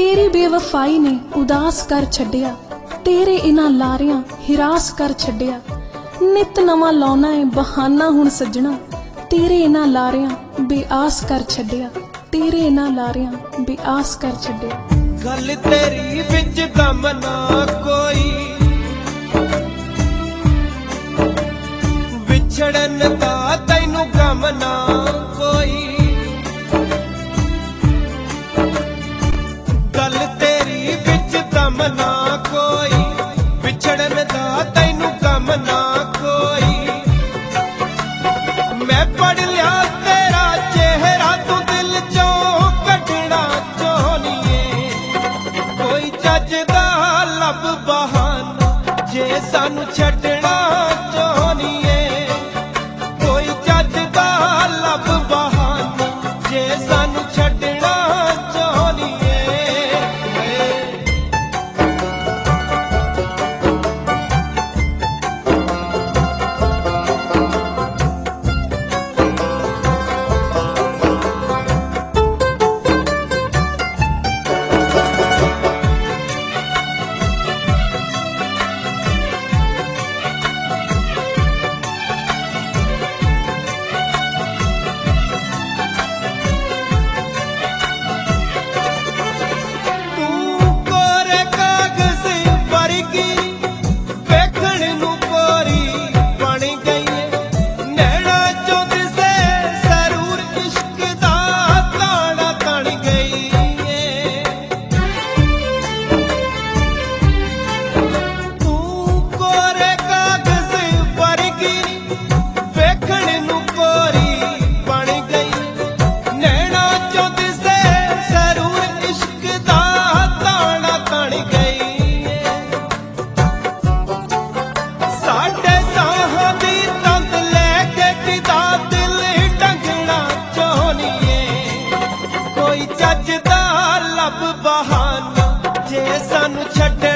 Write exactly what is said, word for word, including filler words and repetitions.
तेरी बेवफाई ने उदास कर छड्डिया, तेरे इन्हां लारियां हिरास कर छड्डिया। नित नवां लाउना है बहाना हुण सज्जणा, तेरे इन्हां लारियां बेआस कर छड्डिया, तेरे इन्हां लारियां बेआस कर छड्डिया। गल तेरी विच दम ना कोई, विछड़न दा तैनू गम ना कोई। गल तेरी विच दम ना कोई, विछड़न दा तैनू गम ना कोई। मैं पढ़ लिया तेरा चेहरा तू दिल चों कढना चाहनीए। कोई जजदा लब बहाना जे सानू छड्डना चाहनीए। कोई जजदा लब बहाना जे सानू छड्डना चाहनीए। कोई जजदा लब बहाना जे सानू छड्ड